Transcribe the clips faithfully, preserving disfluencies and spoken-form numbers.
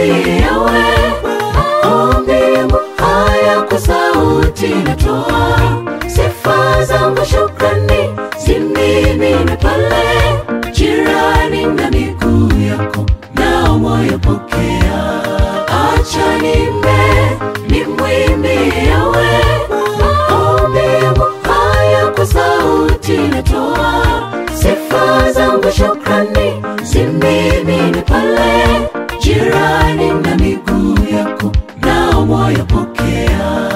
mimi yawe maombi haya kwa sauti natoa, sifa zangu shukrani zimimine pale jirani na miguu yako, nao moyo pokea. Acha nime nimwimbie yawe maombi haya kwa sauti natoa, sifa zangu shukrani zimimine pale jirani na miguu yako, nao moyo pokea.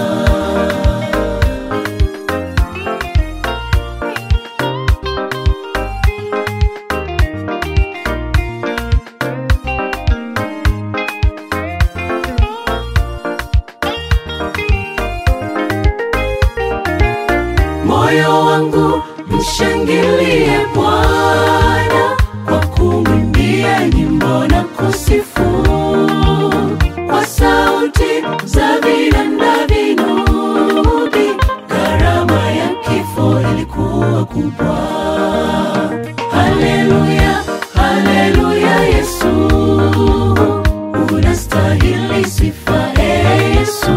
Moyo wangu mshangilie Bwana kwa kumwimbia nyimbo na kusifu, kwa sauti za vinanda vinubi. Gharama ya kifo ilikuwa kubwa. Haleluya, haleluya, Yesu unastahili sifa, e Yesu.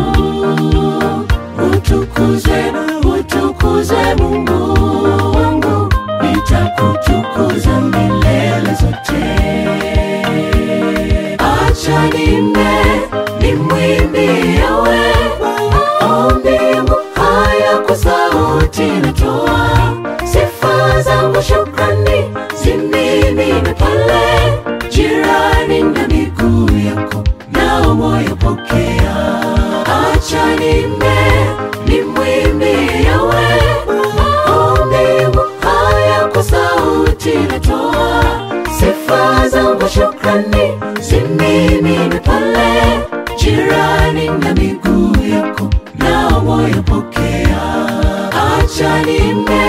Utukuzwe, utukuzwe Mungu wangu, nitakutukuza milele zote. Acha nime nimwimbie yawe maombi haya kwa sauti natoa, sifa zangu shukrani zimimine pale jirani na miguu yako, nao moyo pokea. Acha nime nimwimbie yawe maombi haya kwa sauti natoa, sifa zangu shukrani zimimine pale jirani na miguu yako, nao moyo pokea. Acha nime